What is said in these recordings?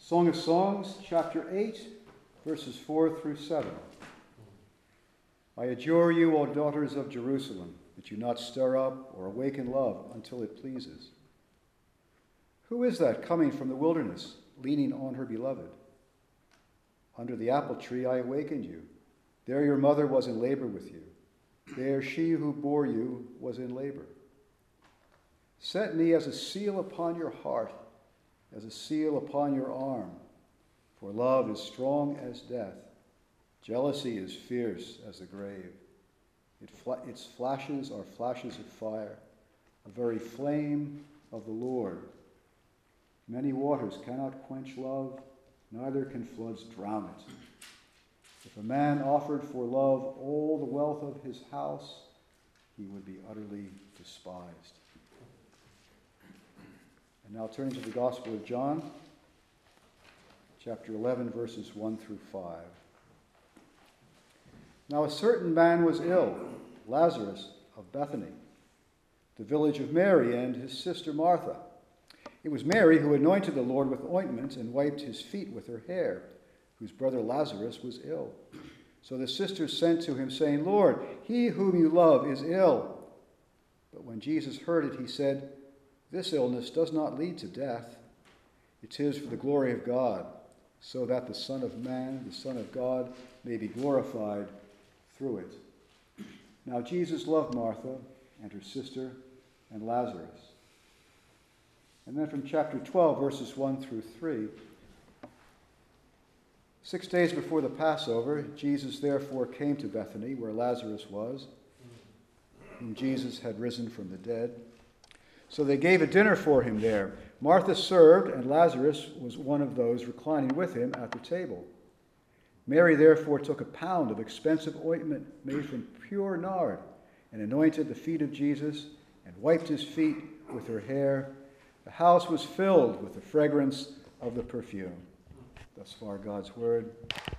Song of Songs, chapter 8, verses 4 through 7. I adjure you, O daughters of Jerusalem, that you not stir up or awaken love until it pleases. Who is that coming from the wilderness, leaning on her beloved? Under the apple tree I awakened you. There your mother was in labor with you. There she who bore you was in labor. Set me as a seal upon your heart, as a seal upon your arm. For love is strong as death. Jealousy is fierce as the grave. Its flashes are flashes of fire, a very flame of the Lord. Many waters cannot quench love, neither can floods drown it. If a man offered for love all the wealth of his house, he would be utterly despised. And now turning to the Gospel of John, chapter 11, verses 1 through 5. Now a certain man was ill, Lazarus of Bethany, the village of Mary and his sister Martha. It was Mary who anointed the Lord with ointment and wiped his feet with her hair, whose brother Lazarus was ill. So the sisters sent to him, saying, Lord, he whom you love is ill. But when Jesus heard it, he said, This illness does not lead to death. It is for the glory of God, so that the Son of Man, the Son of God, may be glorified through it. Now Jesus loved Martha and her sister and Lazarus. And then from chapter 12, verses 1 through 3. 6 days before the Passover, Jesus therefore came to Bethany, where Lazarus was, whom Jesus had risen from the dead. So they gave a dinner for him there. Martha served, and Lazarus was one of those reclining with him at the table. Mary therefore took a pound of expensive ointment made from pure nard, and anointed the feet of Jesus, and wiped his feet with her hair. The house was filled with the fragrance of the perfume. Thus far, God's word.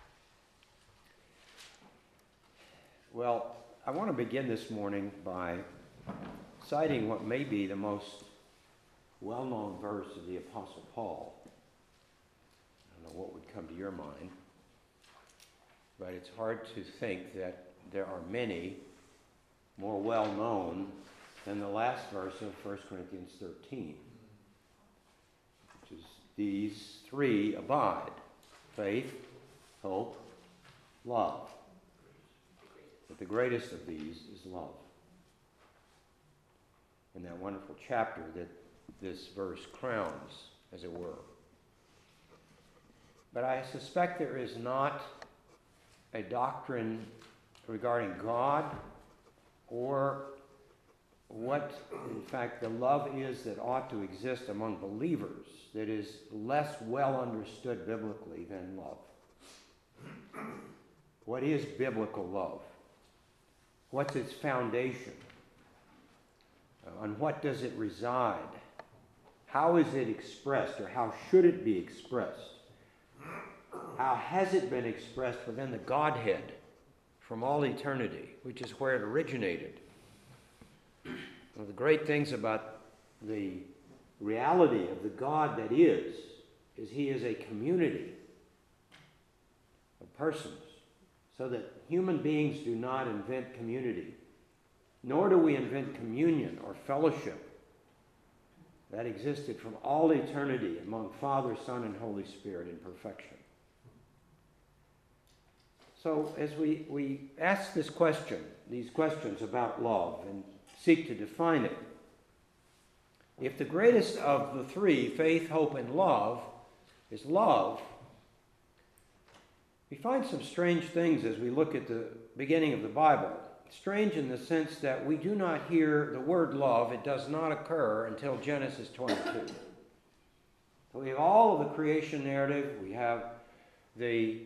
Well, I want to begin this morning by citing what may be the most well-known verse of the Apostle Paul. I don't know what would come to your mind, but it's hard to think that there are many more well-known than the last verse of 1 Corinthians 13, which is, these three abide: faith, hope, love. But the greatest of these is love. In that wonderful chapter that this verse crowns, as it were. But I suspect there is not a doctrine regarding God or what, in fact, the love is that ought to exist among believers that is less well understood biblically than love. What is biblical love? What's its foundation? On what does it reside? How is it expressed, or how should it be expressed? How has it been expressed within the Godhead from all eternity, which is where it originated? One of the great things about the reality of the God that is he is a community of persons, so that human beings do not invent community, nor do we invent communion or fellowship. That existed from all eternity among Father, Son, and Holy Spirit in perfection. So as we ask these questions about love, and seek to define it, if the greatest of the three, faith, hope, and love, is love, we find some strange things as we look at the beginning of the Bible. Strange in the sense that we do not hear the word love. It does not occur until Genesis 22. So we have all of the creation narrative. We have the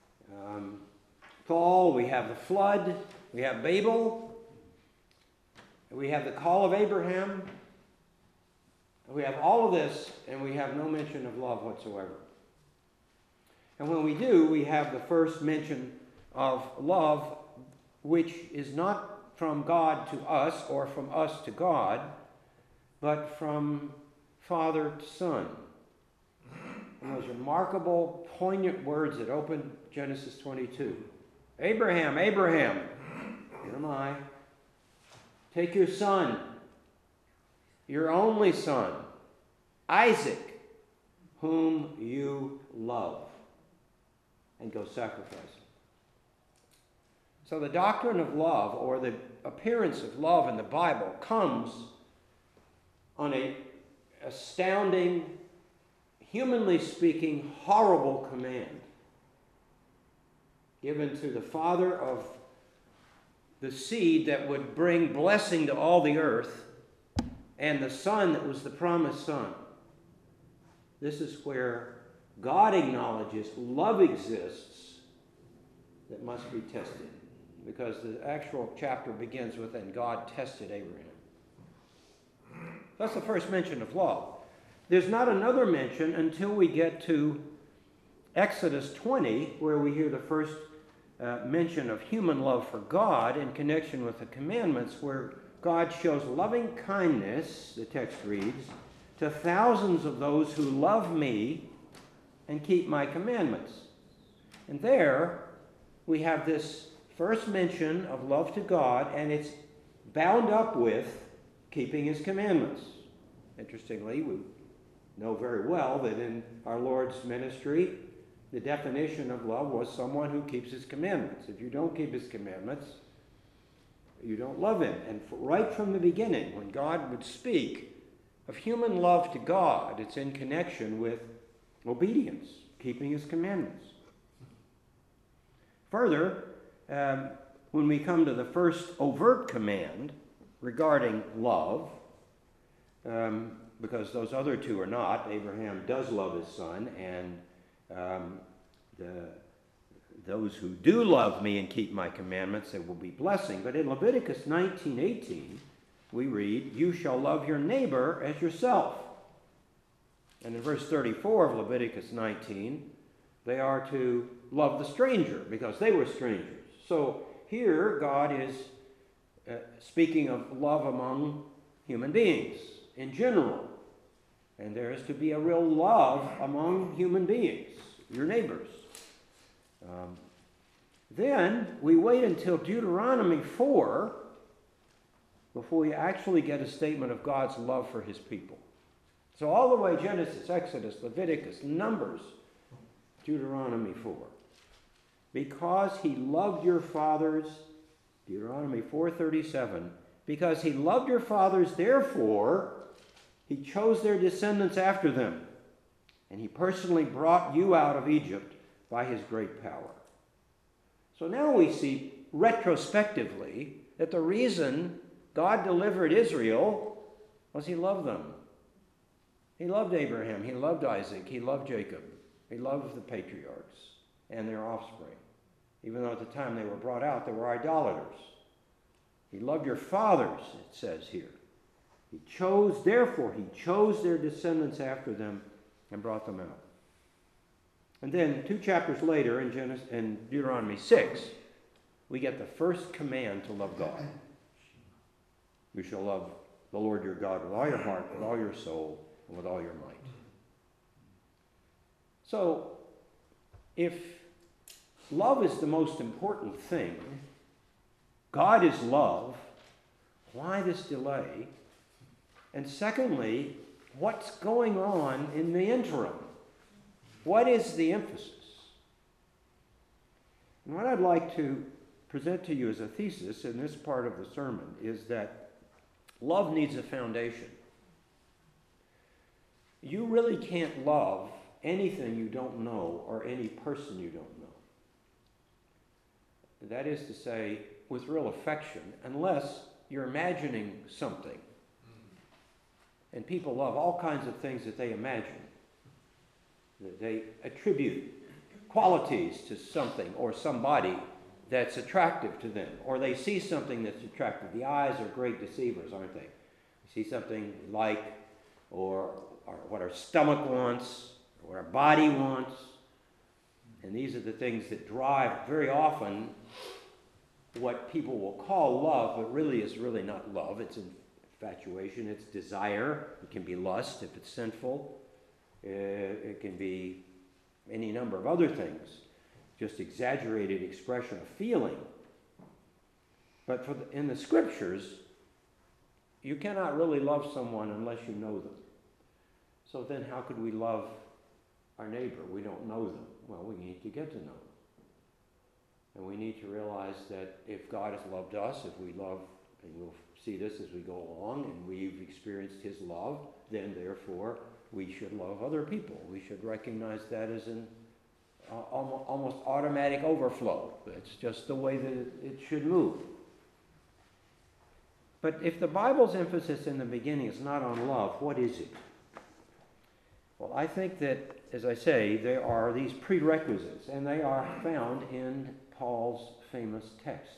fall. We have the flood. We have Babel. We have the call of Abraham. We have all of this, and we have no mention of love whatsoever. And when we do, we have the first mention of love, which is not from God to us or from us to God, but from Father to Son. in those remarkable, poignant words that open Genesis 22. Abraham, Abraham, here am I. Take your son, your only son, Isaac, whom you love, and go sacrifice him. So the doctrine of love, or the appearance of love in the Bible, comes on an astounding, humanly speaking, horrible command given to the father of the seed that would bring blessing to all the earth, and the son that was the promised son. This is where God acknowledges love exists that must be tested, because the actual chapter begins with, and God tested Abraham. That's the first mention of love. There's not another mention until we get to Exodus 20, where we hear the first mention of human love for God in connection with the commandments, where God shows loving kindness, the text reads, to thousands of those who love me and keep my commandments. And there we have this first mention of love to God, and it's bound up with keeping his commandments. Interestingly, we know very well that in our Lord's ministry, the definition of love was someone who keeps his commandments. If you don't keep his commandments, you don't love him. And right from the beginning, when God would speak of human love to God, it's in connection with obedience, keeping his commandments. Further, when we come to the first overt command regarding love, because those other two are not, Abraham does love his son, and those who do love me and keep my commandments, there will be blessing. But in Leviticus 19:18, we read, you shall love your neighbor as yourself. And in verse 34 of Leviticus 19, they are to love the stranger, because they were strangers. So here God is speaking of love among human beings in general. And there is to be a real love among human beings, your neighbors. Then we wait until Deuteronomy 4 before we actually get a statement of God's love for his people. So all the way Genesis, Exodus, Leviticus, Numbers, Deuteronomy 4. Because he loved your fathers, Deuteronomy 4:37, because he loved your fathers, therefore he chose their descendants after them, and he personally brought you out of Egypt by his great power. So now we see retrospectively that the reason God delivered Israel was he loved them. He loved Abraham, he loved Isaac, he loved Jacob, he loved the patriarchs and their offspring. Even though at the time they were brought out, they were idolaters. He loved your fathers, it says here. Therefore he chose their descendants after them and brought them out. And then 2 chapters later in Deuteronomy 6, we get the first command to love God. You shall love the Lord your God with all your heart, with all your soul, and with all your might. So, if love is the most important thing, God is love, why this delay? And secondly, what's going on in the interim? What is the emphasis? And what I'd like to present to you as a thesis in this part of the sermon is that love needs a foundation. You really can't love anything you don't know or any person you don't know. That is to say, with real affection, unless you're imagining something. And people love all kinds of things that they imagine. They attribute qualities to something or somebody that's attractive to them. Or they see something that's attractive. The eyes are great deceivers, aren't they? You see something like, or what our stomach wants, or what our body wants. And these are the things that drive very often what people will call love, but really is really not love. It's infatuation, it's desire. It can be lust if it's sinful. It can be any number of other things, just exaggerated expression of feeling. But in the Scriptures, you cannot really love someone unless you know them. So then how could we love our neighbor? We don't know them. Well, we need to get to know them. And we need to realize that if God has loved us, if we love, and we'll see this as we go along, and we've experienced his love, then therefore we should love other people. We should recognize that as an almost automatic overflow. It's just the way that it should move. But if the Bible's emphasis in the beginning is not on love, what is it? Well, I think that, as I say, there are these prerequisites, and they are found in Paul's famous text.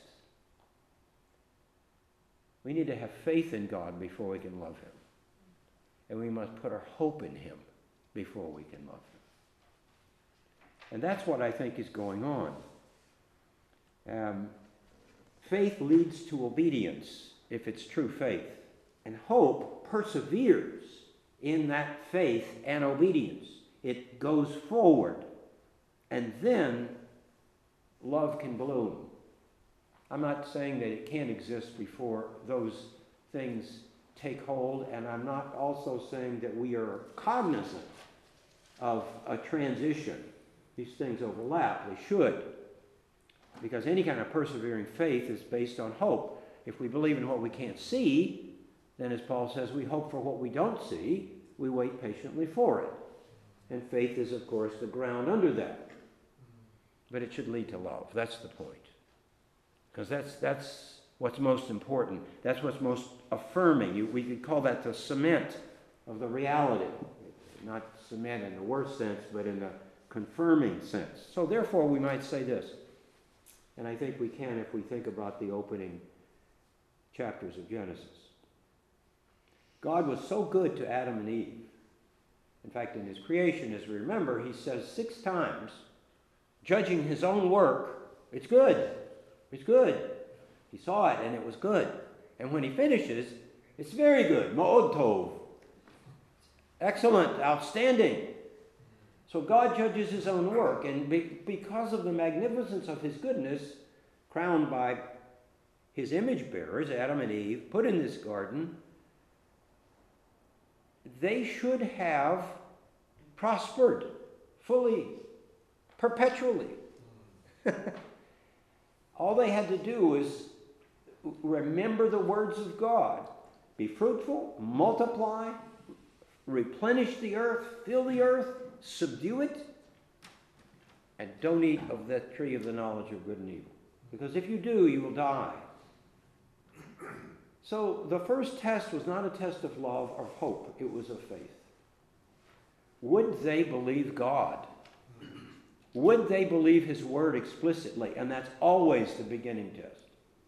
We need to have faith in God before we can love him. And we must put our hope in him before we can love him. And that's what I think is going on. Faith leads to obedience, if it's true faith. And hope perseveres in that faith and obedience. It goes forward. And then love can bloom. I'm not saying that it can't exist before those things take hold, and I'm not also saying that we are cognizant of a transition. These things overlap. They should. Because any kind of persevering faith is based on hope. If we believe in what we can't see, then as Paul says, we hope for what we don't see. We wait patiently for it. And faith is, of course, the ground under that. But it should lead to love. That's the point. Because that's what's most important. That's what's most affirming. We could call that the cement of the reality. Not cement in the worst sense, but in the confirming sense. So therefore, we might say this. And I think we can if we think about the opening chapters of Genesis. God was so good to Adam and Eve. In fact, in his creation, as we remember, he says 6 times, judging his own work, it's good. It's good. He saw it and it was good. And when he finishes, it's very good. Ma'od tov. Excellent. Outstanding. So God judges his own work. And because of the magnificence of his goodness, crowned by his image bearers, Adam and Eve, put in this garden, they should have prospered fully, perpetually. All they had to do is remember the words of God. Be fruitful, multiply, replenish the earth, fill the earth, subdue it, and don't eat of that tree of the knowledge of good and evil. Because if you do, you will die. So the first test was not a test of love or hope. It was of faith. Would they believe God? Would they believe his word explicitly? And that's always the beginning test.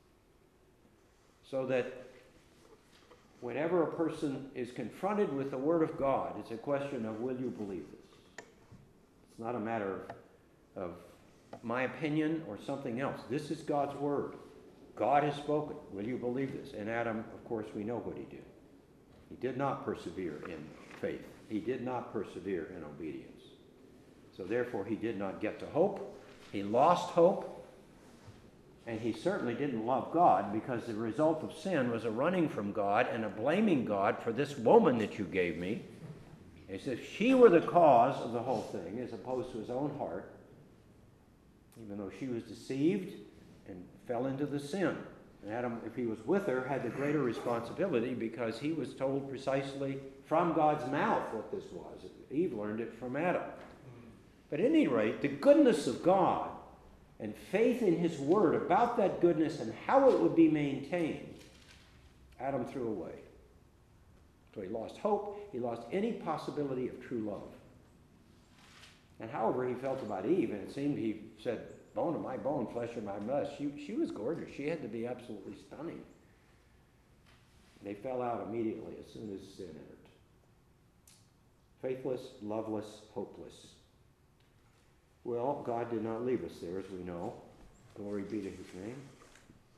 So that whenever a person is confronted with the word of God, it's a question of, will you believe this? It's not a matter of my opinion or something else. This is God's word. God has spoken. Will you believe this? And Adam, of course, we know what he did. He did not persevere in faith. He did not persevere in obedience. So therefore, he did not get to hope. He lost hope. And he certainly didn't love God, because the result of sin was a running from God and a blaming God for this woman that you gave me. As if she were the cause of the whole thing, as opposed to his own heart, even though she was deceived and fell into the sin. And Adam, if he was with her, had the greater responsibility, because he was told precisely from God's mouth what this was. Eve learned it from Adam. But at any rate, the goodness of God and faith in his word about that goodness and how it would be maintained, Adam threw away. So he lost hope. He lost any possibility of true love. And however he felt about Eve, and it seemed he said, bone of my bone, flesh of my flesh. She was gorgeous. She had to be absolutely stunning. They fell out immediately as soon as sin entered. Faithless, loveless, hopeless. Well, God did not leave us there, as we know. Glory be to his name.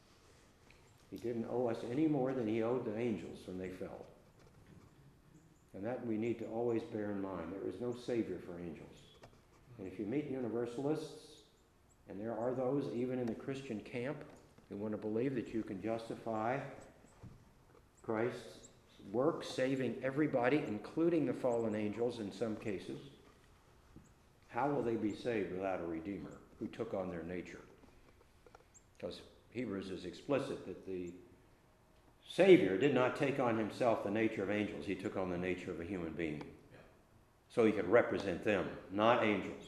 He didn't owe us any more than he owed the angels when they fell. And that we need to always bear in mind. There is no Savior for angels. And if you meet universalists, and there are those even in the Christian camp who want to believe that you can justify Christ's work saving everybody, including the fallen angels in some cases, how will they be saved without a Redeemer who took on their nature? Because Hebrews is explicit that the Savior did not take on himself the nature of angels. He took on the nature of a human being. So he could represent them, not angels.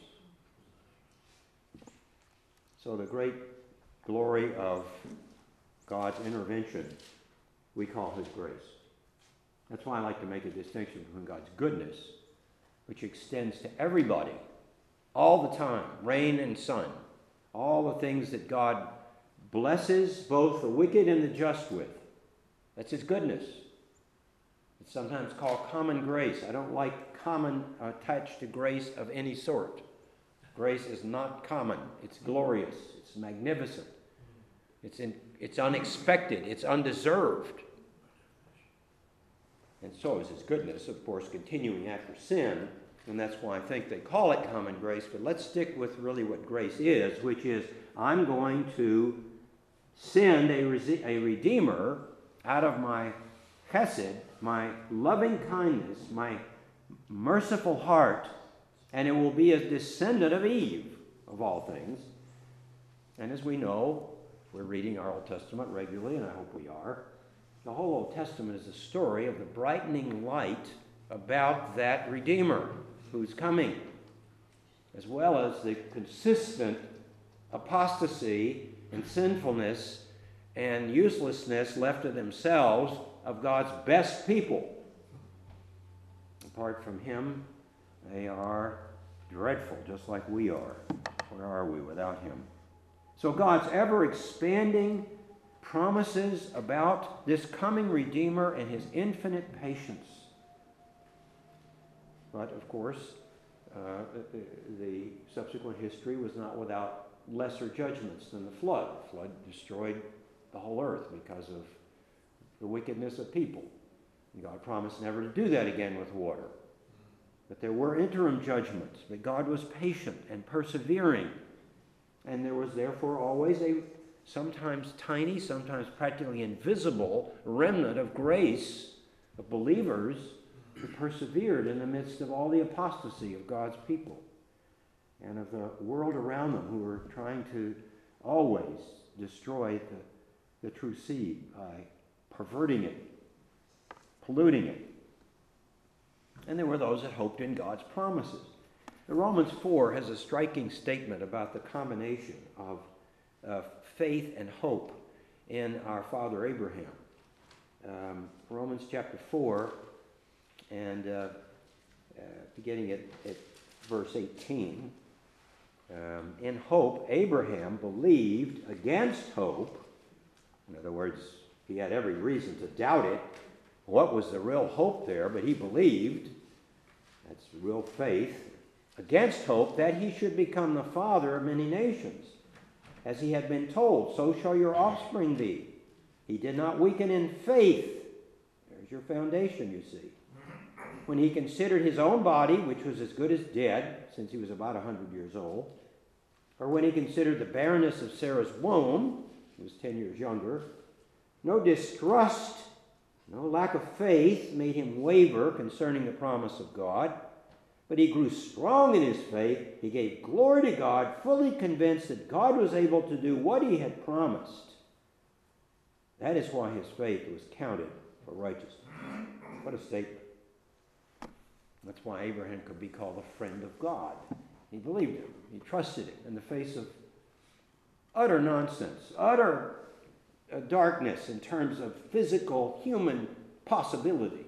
So the great glory of God's intervention we call his grace. That's why I like to make a distinction between God's goodness, which extends to everybody, all the time, rain and sun, all the things that God blesses both the wicked and the just with. That's his goodness. It's sometimes called common grace. I don't like common attached to grace of any sort. Grace is not common. It's glorious. It's magnificent. It's unexpected. It's undeserved. And so is his goodness, of course, continuing after sin. And that's why I think they call it common grace. But let's stick with really what grace is, which is I'm going to send a Redeemer out of my chesed, my loving kindness, my merciful heart, and it will be a descendant of Eve, of all things. And as we know, we're reading our Old Testament regularly, and I hope we are. The whole Old Testament is a story of the brightening light about that Redeemer who's coming, as well as the consistent apostasy and sinfulness and uselessness left to themselves of God's best people. Apart from him, they are dreadful, just like we are. Where are we without him? So God's ever-expanding promises about this coming Redeemer and his infinite patience. But, of course, the subsequent history was not without lesser judgments than the flood. The flood destroyed the whole earth because of the wickedness of people. And God promised never to do that again with water. But there were interim judgments, but God was patient and persevering. And there was therefore always a sometimes tiny, sometimes practically invisible remnant of grace of believers who persevered in the midst of all the apostasy of God's people and of the world around them who were trying to always destroy the true seed by perverting it, polluting it. And there were those that hoped in God's promises. The Romans 4 has a striking statement about the combination of faith and hope in our father Abraham. Romans chapter 4, and beginning at verse 18. In hope, Abraham believed against hope. In other words, he had every reason to doubt it. What was the real hope there? But he believed. That's real faith. Against hope that he should become the father of many nations. As he had been told, so shall your offspring be. He did not weaken in faith. There's your foundation, you see. When he considered his own body, which was as good as dead, since he was about 100 years old, or when he considered the barrenness of Sarah's womb, he was 10 years younger, no distrust, no lack of faith made him waver concerning the promise of God, but he grew strong in his faith. He gave glory to God, fully convinced that God was able to do what he had promised. That is why his faith was counted for righteousness. What a statement. That's why Abraham could be called a friend of God. He believed him. He trusted him in the face of utter nonsense, utter darkness in terms of physical, human possibility.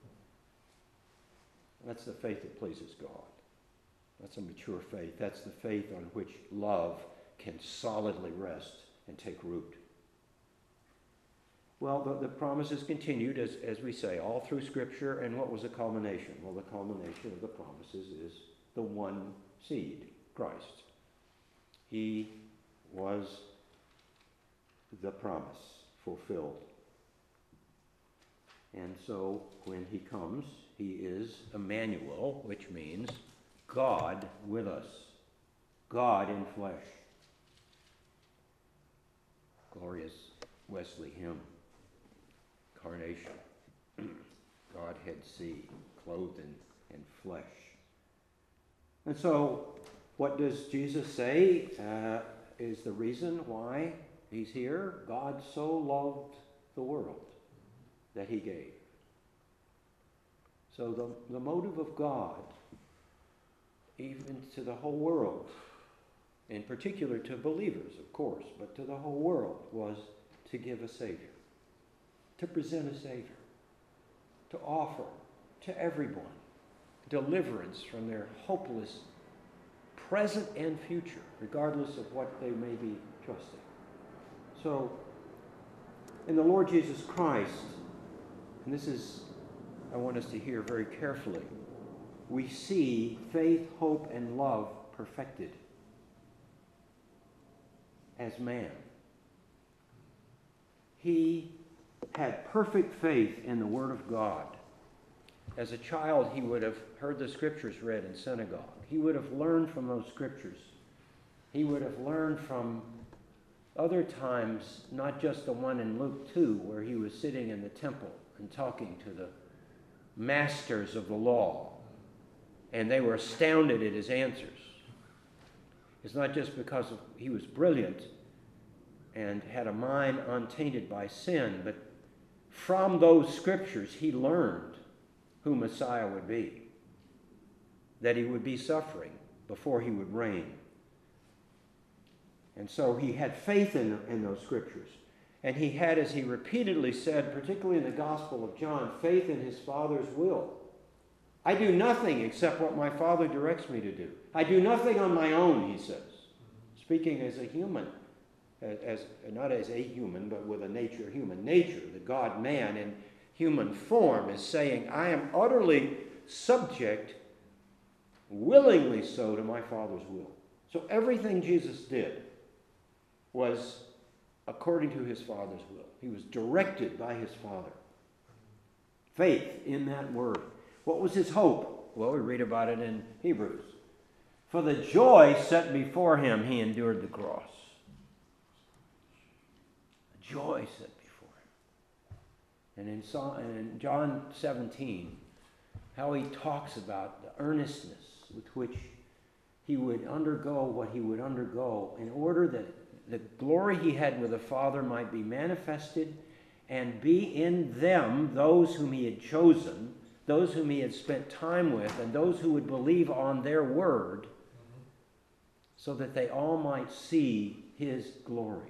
That's the faith that pleases God. That's a mature faith. That's the faith on which love can solidly rest and take root. Well, the promises continued, as we say, all through Scripture. And what was the culmination? Well, the culmination of the promises is the one seed, Christ. He was the promise fulfilled. And so when he comes, he is Emmanuel, which means God with us, God in flesh. Glorious Wesley hymn, Carnation, Godhead see, clothed in flesh. And so, what does Jesus say is the reason why he's here? God so loved the world that he gave. So the motive of God, even to the whole world, in particular to believers, of course, but to the whole world, was to give a Savior, to present a Savior, to offer to everyone deliverance from their hopeless present and future, regardless of what they may be trusting. So, in the Lord Jesus Christ, and this is, I want us to hear very carefully, we see faith, hope, and love perfected as man. He had perfect faith in the Word of God. As a child, he would have heard the Scriptures read in synagogue. He would have learned from those Scriptures. He would have learned from other times, not just the one in Luke 2, where he was sitting in the temple and talking to the masters of the law, and they were astounded at his answers. It's not just because he was brilliant and had a mind untainted by sin, but from those Scriptures he learned who Messiah would be, that he would be suffering before he would reign. And so he had faith in those Scriptures. And he had, as he repeatedly said, particularly in the Gospel of John, faith in his Father's will. I do nothing except what my Father directs me to do. I do nothing on my own, he says, speaking as a human, not as a human, but with a human nature. The God-man in human form is saying, I am utterly subject, willingly so, to my Father's will. So everything Jesus did was according to his Father's will. He was directed by his Father. Faith in that word. What was his hope? Well, we read about it in Hebrews. For the joy set before him, he endured the cross. The joy set before him. And in John 17, how he talks about the earnestness with which he would undergo what he would undergo in order that the glory he had with the Father might be manifested and be in them, those whom he had chosen, those whom he had spent time with, and those who would believe on their word, so that they all might see his glory,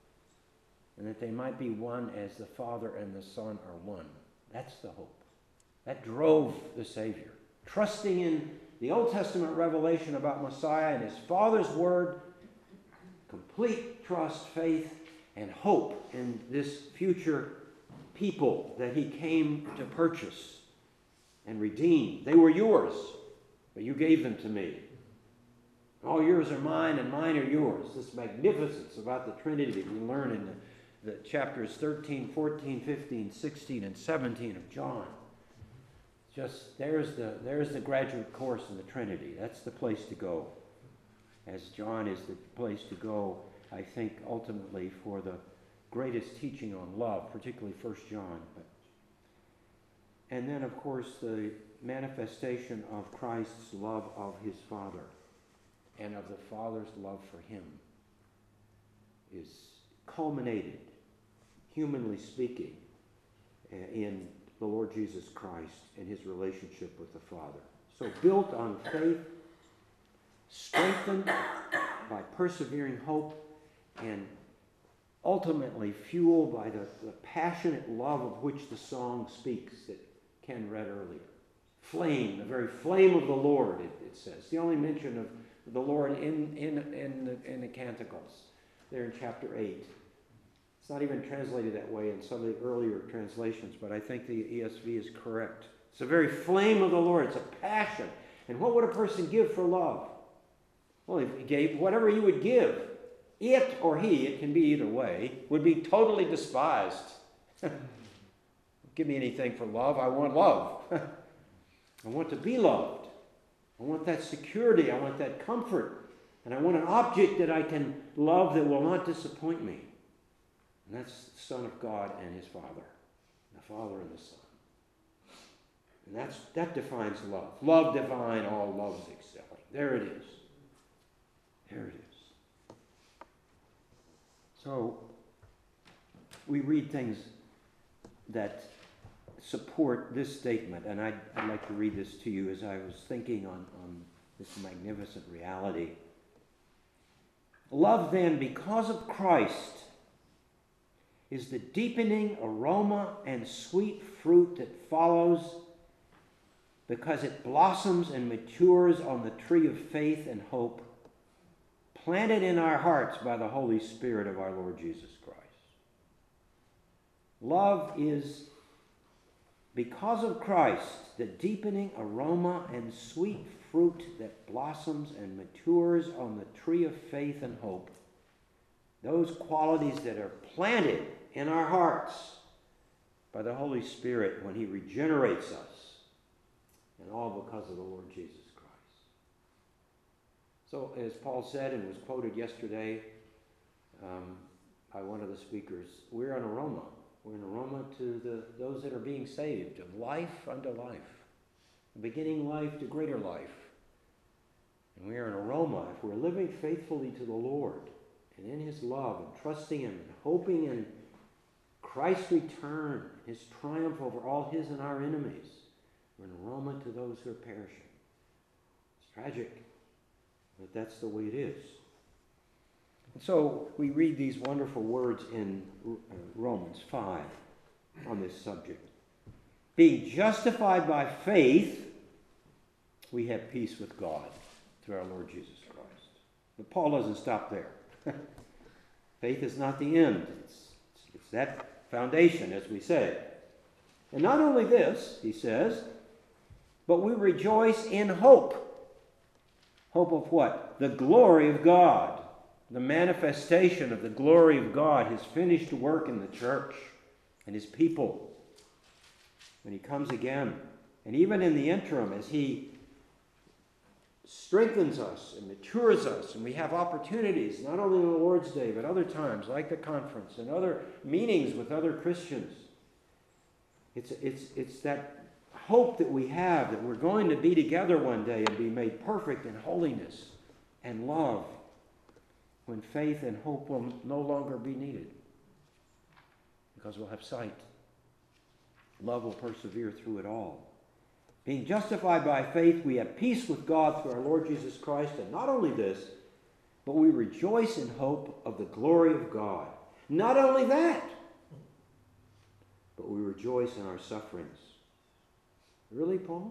and that they might be one as the Father and the Son are one. That's the hope. That drove the Savior. Trusting in the Old Testament revelation about Messiah and his Father's word, complete trust, faith, and hope in this future people that he came to purchase and redeem. They were yours, but you gave them to me. All yours are mine, and mine are yours. This magnificence about the Trinity we learn in the chapters 13, 14, 15, 16, and 17 of John. Just there's the graduate course in the Trinity. That's the place to go. As John is the place to go, I think, ultimately for the greatest teaching on love, particularly 1 John. And then, of course, the manifestation of Christ's love of his Father and of the Father's love for him is culminated, humanly speaking, in the Lord Jesus Christ and his relationship with the Father. So built on faith, strengthened by persevering hope, and ultimately fueled by the passionate love of which the song speaks that Ken read earlier. Flame, the very flame of the Lord, it says. The only mention of the Lord in the Canticles, there in chapter 8. It's not even translated that way in some of the earlier translations, but I think the ESV is correct. It's the very flame of the Lord. It's a passion. And what would a person give for love? Well, he gave whatever he would give. It or he, it can be either way, would be totally despised. Give me anything for love. I want love. I want to be loved. I want that security. I want that comfort. And I want an object that I can love that will not disappoint me. And that's the Son of God and his Father. The Father and the Son. And that defines love. Love divine, all loves excelling. There it is. There it is. So, we read things that support this statement, and I'd like to read this to you as I was thinking on this magnificent reality. Love, then, because of Christ, is the deepening aroma and sweet fruit that follows because it blossoms and matures on the tree of faith and hope, planted in our hearts by the Holy Spirit of our Lord Jesus Christ. Love is, because of Christ, the deepening aroma and sweet fruit that blossoms and matures on the tree of faith and hope. Those qualities that are planted in our hearts by the Holy Spirit when he regenerates us. And all because of the Lord Jesus Christ. So, as Paul said and was quoted yesterday by one of the speakers, we're an aroma. We're an aroma to those that are being saved, of life unto life, beginning life to greater life. And we are an aroma if we're living faithfully to the Lord and in his love and trusting him and hoping in Christ's return, his triumph over all his and our enemies. We're an aroma to those who are perishing. It's tragic, but that's the way it is. And so we read these wonderful words in Romans 5 on this subject. Being justified by faith, we have peace with God through our Lord Jesus Christ. But Paul doesn't stop there. Faith is not the end. It's that foundation, as we say. And not only this, he says, but we rejoice in hope. Hope of what? The glory of God. The manifestation of the glory of God, his finished work in the church and his people when he comes again. And even in the interim, as he strengthens us and matures us, and we have opportunities, not only on the Lord's Day, but other times, like the conference and other meetings with other Christians. It's that hope that we have that we're going to be together one day and be made perfect in holiness and love when faith and hope will no longer be needed because we'll have sight. Love will persevere through it all. Being justified by faith, we have peace with God through our Lord Jesus Christ. And not only this, but we rejoice in hope of the glory of God. Not only that, but we rejoice in our sufferings. Really, Paul?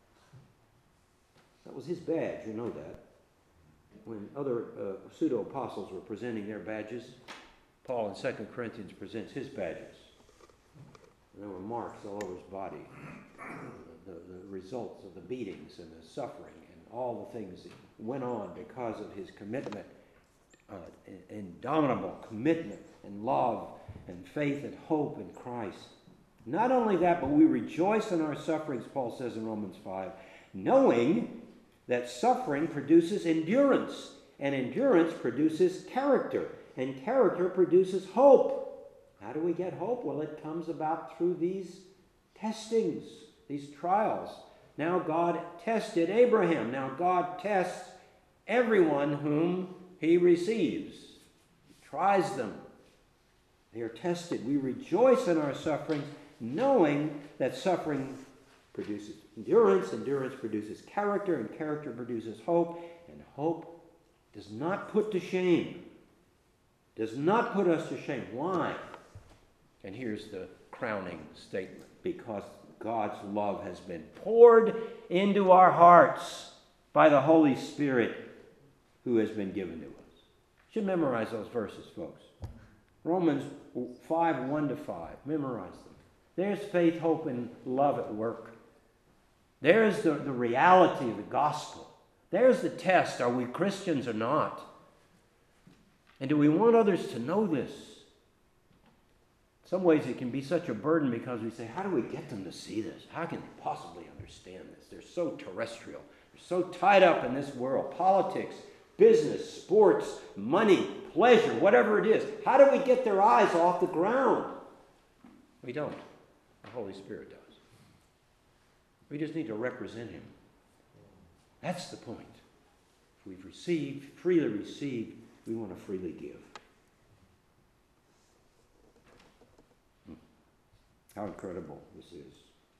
That was his badge, you know that. When other pseudo-apostles were presenting their badges, Paul in 2 Corinthians presents his badges. And there were marks all over his body. The results of the beatings and the suffering and all the things that went on because of his commitment, indomitable commitment and love and faith and hope in Christ. Not only that, but we rejoice in our sufferings, Paul says in Romans 5, knowing that suffering produces endurance, and endurance produces character, and character produces hope. How do we get hope? Well, it comes about through these testings, these trials. Now God tested Abraham. Now God tests everyone whom he receives. He tries them. They are tested. We rejoice in our sufferings, knowing that suffering produces endurance, endurance produces character, and character produces hope, and hope does not put to shame. Does not put us to shame. Why? And here's the crowning statement. Because God's love has been poured into our hearts by the Holy Spirit who has been given to us. You should memorize those verses, folks. Romans 5, 1 to 5. Memorize them. There's faith, hope, and love at work. There's the reality of the gospel. There's the test. Are we Christians or not? And do we want others to know this? some ways it can be such a burden because we say, how do we get them to see this? How can they possibly understand this? They're so terrestrial. They're so tied up in this world. Politics, business, sports, money, pleasure, whatever it is. How do we get their eyes off the ground? We don't. The Holy Spirit does. We just need to represent him. That's the point. If we've received, freely received, we want to freely give. How incredible this is.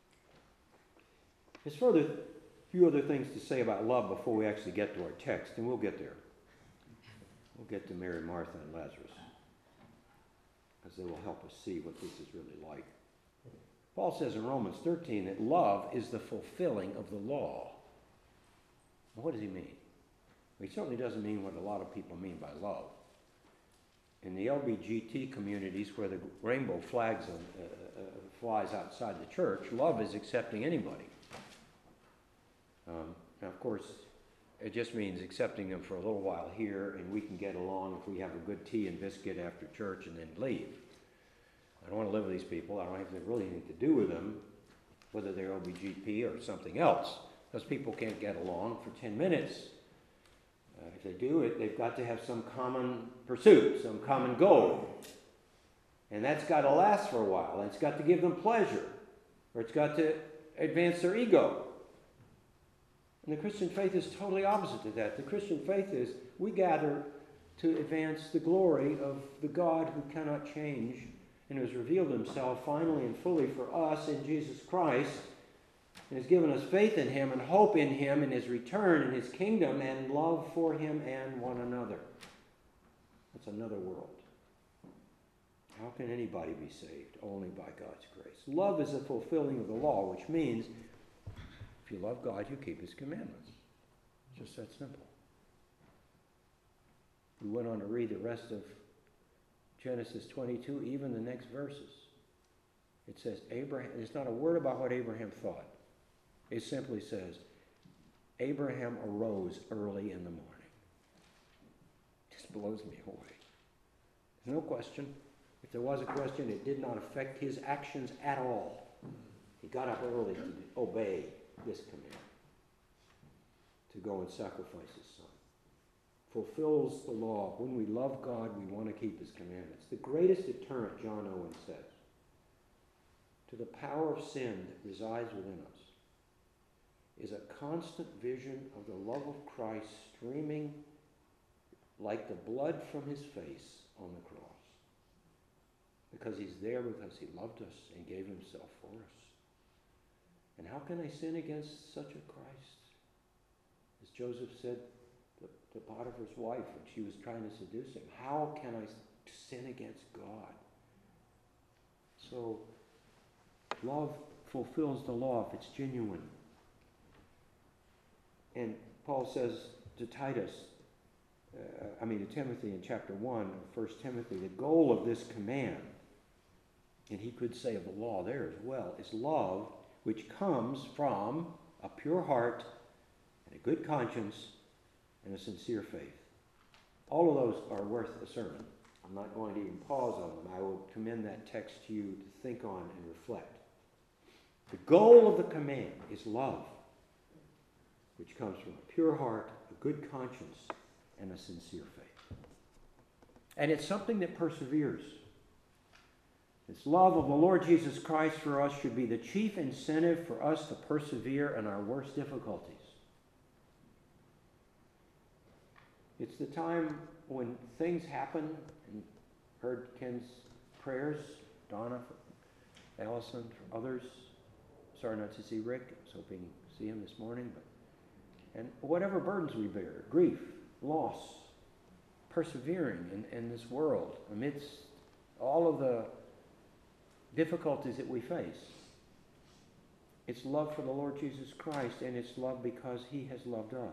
There's a few other things to say about love before we actually get to our text, and we'll get there. We'll get to Mary, Martha, and Lazarus, because they will help us see what this is really like. Paul says in Romans 13 that love is the fulfilling of the law. Well, what does he mean? Well, he certainly doesn't mean what a lot of people mean by love. In the LBGT communities where the rainbow flags flies outside the church, love is accepting anybody. Now, of course, it just means accepting them for a little while here, and we can get along if we have a good tea and biscuit after church and then leave. I don't want to live with these people. I don't have really anything to do with them, whether they're LBGT or something else. Those people can't get along for 10 minutes. If they do it, they've got to have some common pursuit, some common goal. And that's got to last for a while. And it's got to give them pleasure. Or it's got to advance their ego. And the Christian faith is totally opposite to that. The Christian faith is we gather to advance the glory of the God who cannot change and who has revealed himself finally and fully for us in Jesus Christ, and has given us faith in him and hope in him and his return and his kingdom and love for him and one another. That's another world. How can anybody be saved? Only by God's grace. Love is the fulfilling of the law, which means if you love God, you keep his commandments. Just that simple. We went on to read the rest of Genesis 22, even the next verses. It says, Abraham, there's not a word about what Abraham thought. It simply says, Abraham arose early in the morning. It just blows me away. There's no question. If there was a question, it did not affect his actions at all. He got up early to obey this command, to go and sacrifice his son. Fulfills the law. When we love God, we want to keep his commandments. The greatest deterrent, John Owen says, to the power of sin that resides within us is a constant vision of the love of Christ streaming like the blood from his face on the cross. Because he's there because he loved us and gave himself for us. And how can I sin against such a Christ? As Joseph said to Potiphar's wife when she was trying to seduce him, how can I sin against God? So, love fulfills the law if it's genuine. And Paul says to Timothy in chapter 1 of 1 Timothy, the goal of this command, and he could say of the law there as well, is love which comes from a pure heart and a good conscience and a sincere faith. All of those are worth a sermon. I'm not going to even pause on them. I will commend that text to you to think on and reflect. The goal of the command is love, which comes from a pure heart, a good conscience, and a sincere faith. And it's something that perseveres. This love of the Lord Jesus Christ for us should be the chief incentive for us to persevere in our worst difficulties. It's the time when things happen, and heard Ken's prayers, Donna, Allison, for others. Sorry not to see Rick. I was hoping to see him this morning. And whatever burdens we bear, grief, loss, persevering in this world amidst all of the difficulties that we face. It's love for the Lord Jesus Christ, and it's love because he has loved us.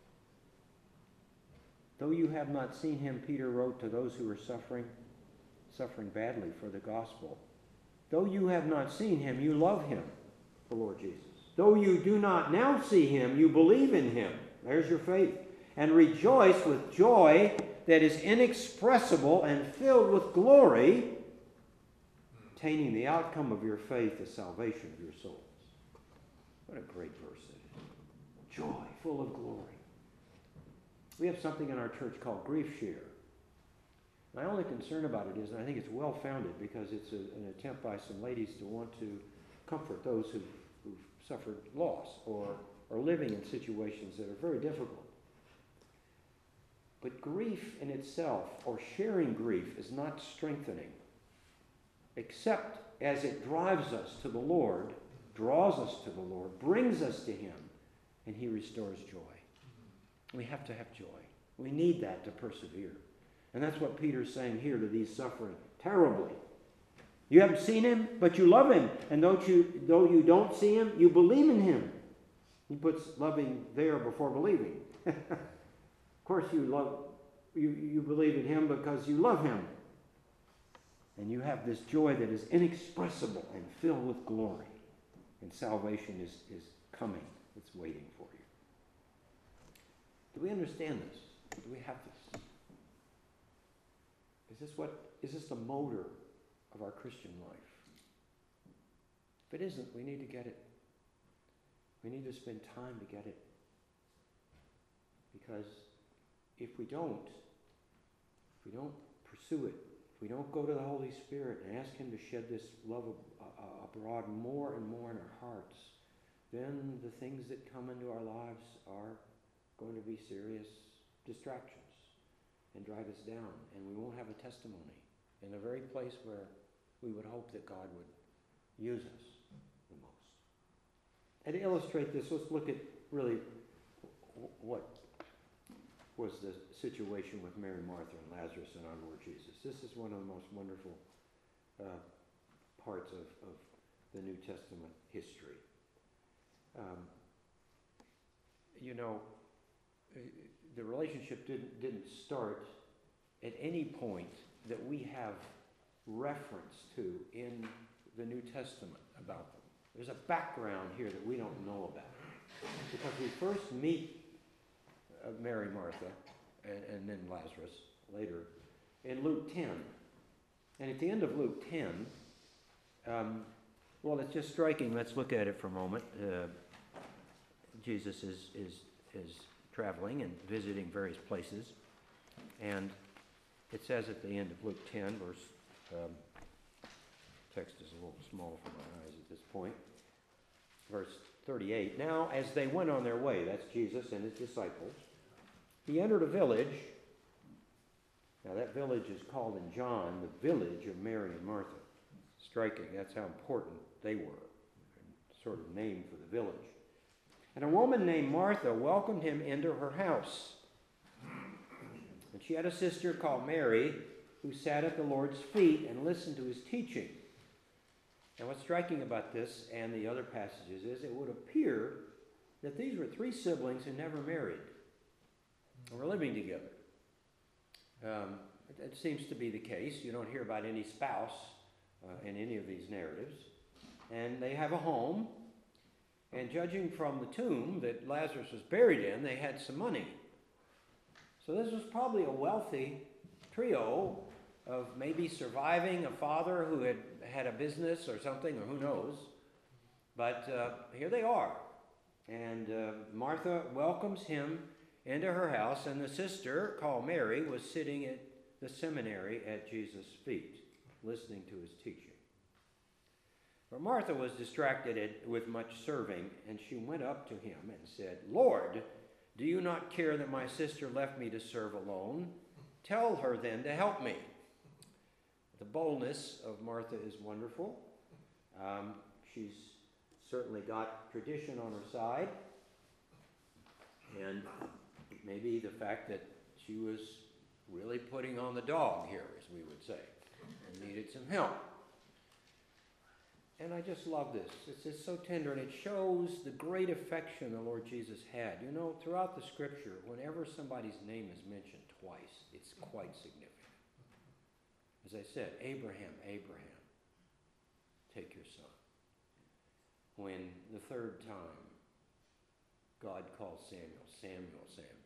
Though you have not seen him, Peter wrote to those who are suffering badly for the gospel. Though you have not seen him, you love him, the Lord Jesus. Though you do not now see him, you believe in him. There's your faith. And rejoice with joy that is inexpressible and filled with glory, obtaining the outcome of your faith, the salvation of your souls. What a great verse it is. Joy, full of glory. We have something in our church called Grief Share. My only concern about it is, and I think it's well-founded, because it's an attempt by some ladies to want to comfort those who've suffered loss or are living in situations that are very difficult. But grief in itself, or sharing grief, is not strengthening, except as it drives us to the Lord, draws us to the Lord, brings us to Him, and He restores joy. We have to have joy. We need that to persevere. And that's what Peter's saying here to these suffering terribly. You haven't seen Him, but you love Him. And though you don't see Him, you believe in Him. He puts loving there before believing. Of course you believe in Him because you love Him. And you have this joy that is inexpressible and filled with glory. And salvation is coming. It's waiting for you. Do we understand this? Do we have this? Is this the motor of our Christian life? If it isn't, we need to get it. We need to spend time to get it. Because if we don't pursue it, if we don't go to the Holy Spirit and ask Him to shed this love abroad more and more in our hearts, then the things that come into our lives are going to be serious distractions and drag us down, and we won't have a testimony in the very place where we would hope that God would use us the most. And to illustrate this, let's look at really what was the situation with Mary, Martha, and Lazarus and our Lord Jesus. This is one of the most wonderful parts of the New Testament history. The relationship didn't start at any point that we have reference to in the New Testament about them. There's a background here that we don't know about. Because we first meet Mary, Martha, and then Lazarus later in Luke 10. And at the end of Luke 10, well, it's just striking. Let's look at it for a moment. Jesus is traveling and visiting various places. And it says at the end of Luke 10, text is a little small for my eyes at this point, verse 38. Now, as they went on their way, that's Jesus and His disciples, He entered a village. Now, that village is called in John the village of Mary and Martha. Striking, that's how important they were. Sort of name for the village. And a woman named Martha welcomed Him into her house. And she had a sister called Mary who sat at the Lord's feet and listened to His teaching. And what's striking about this and the other passages is it would appear that these were three siblings who never married and were living together. It seems to be the case. You don't hear about any spouse in any of these narratives. And they have a home. And judging from the tomb that Lazarus was buried in, they had some money. So this was probably a wealthy trio of maybe surviving a father who had a business or something, or who knows. But here they are. And Martha welcomes him into her house, and the sister, called Mary, was sitting at the seminary at Jesus' feet, listening to His teaching. But Martha was distracted with much serving, and she went up to Him and said, Lord, do you not care that my sister left me to serve alone? Tell her then to help me. The boldness of Martha is wonderful. She's certainly got tradition on her side, and maybe the fact that she was really putting on the dog here, as we would say, and needed some help. And I just love this. It's just so tender, and it shows the great affection the Lord Jesus had. You know, throughout the Scripture, whenever somebody's name is mentioned twice, it's quite significant. As I said, Abraham, Abraham, take your son. When the third time God calls Samuel, Samuel, Samuel.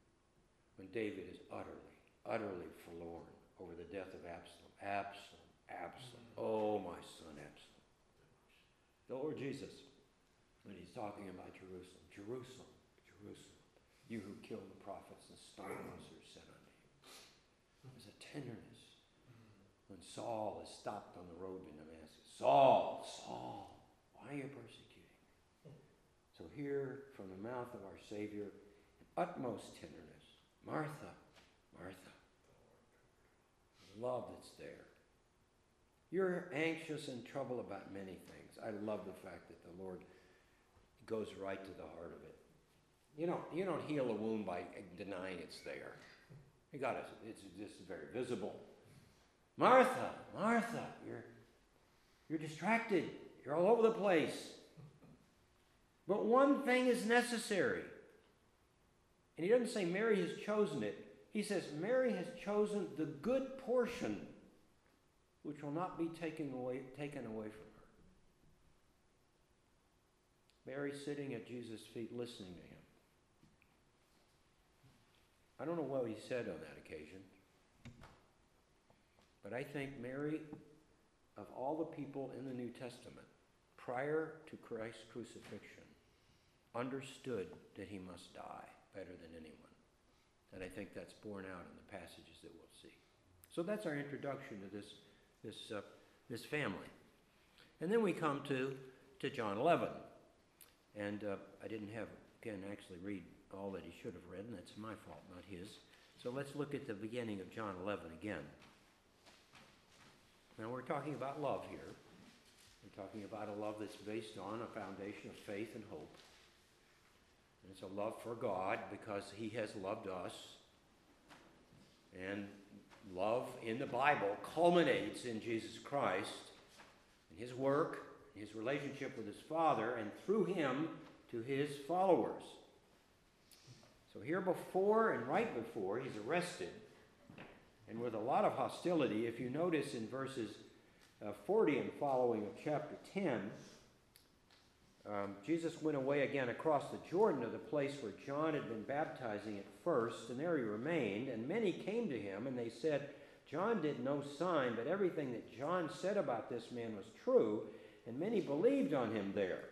When David is utterly, utterly forlorn over the death of Absalom, Absalom, Absalom. Oh, my son Absalom. The Lord Jesus, when he's talking about Jerusalem, Jerusalem, Jerusalem, you who kill the prophets and stone those who are sent unto you. There's a tenderness when Saul is stopped on the road in Damascus. Saul, Saul, why are you persecuting me? So here, from the mouth of our Savior, in utmost tenderness, Martha, Martha, the love that's there. You're anxious and troubled about many things. I love the fact that the Lord goes right to the heart of it. You don't heal a wound by denying it's there. You got it. It's just very visible. Martha, Martha, you're distracted. You're all over the place. But one thing is necessary. And he doesn't say Mary has chosen it. He says Mary has chosen the good portion which will not be taken away from her. Mary sitting at Jesus' feet listening to him. I don't know what he said on that occasion, but I think Mary, of all the people in the New Testament, prior to Christ's crucifixion, understood that he must die better than anyone. And I think that's borne out in the passages that we'll see. So that's our introduction to this family. And then we come to John 11. And I didn't actually read all that he should have read, and that's my fault, not his. So let's look at the beginning of John 11 again. Now we're talking about love here. We're talking about a love that's based on a foundation of faith and hope. And it's a love for God because he has loved us. And love in the Bible culminates in Jesus Christ, in his work, in his relationship with his Father, and through him to his followers. So here before and right before he's arrested, and with a lot of hostility, if you notice in verses 40 and following of chapter 10, Jesus went away again across the Jordan to the place where John had been baptizing at first, and there he remained. And many came to him, and they said, John did no sign, but everything that John said about this man was true, and many believed on him there.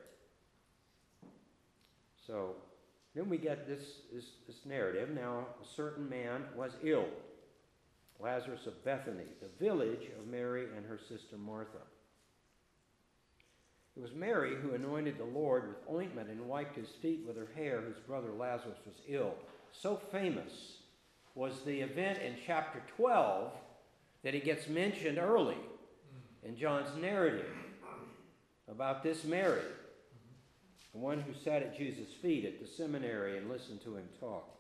So then we get this narrative. Now, a certain man was ill, Lazarus of Bethany, the village of Mary and her sister Martha. It was Mary who anointed the Lord with ointment and wiped his feet with her hair, whose brother Lazarus was ill. So famous was the event in chapter 12 that it gets mentioned early in John's narrative about this Mary, the one who sat at Jesus' feet at the seminary and listened to him talk.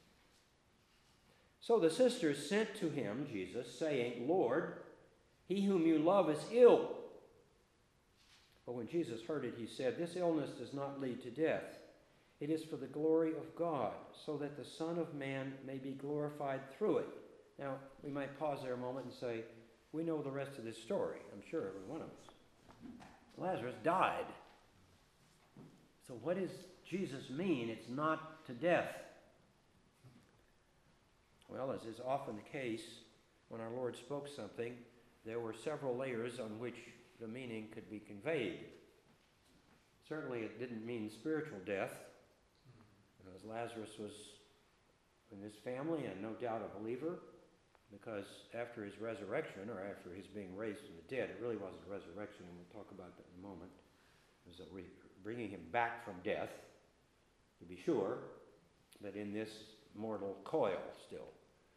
So the sisters sent to him, Jesus, saying, Lord, he whom you love is ill. But when Jesus heard it, he said, this illness does not lead to death. It is for the glory of God, so that the Son of Man may be glorified through it. Now, we might pause there a moment and say, we know the rest of this story. I'm sure every one of us. Lazarus died. So what does Jesus mean? It's not to death. Well, as is often the case, when our Lord spoke something, there were several layers on which the meaning could be conveyed. Certainly it didn't mean spiritual death, because Lazarus was in this family and no doubt a believer, because after his resurrection, or after his being raised from the dead, it really wasn't a resurrection, and we'll talk about that in a moment. It was bringing him back from death, to be sure, but in this mortal coil still.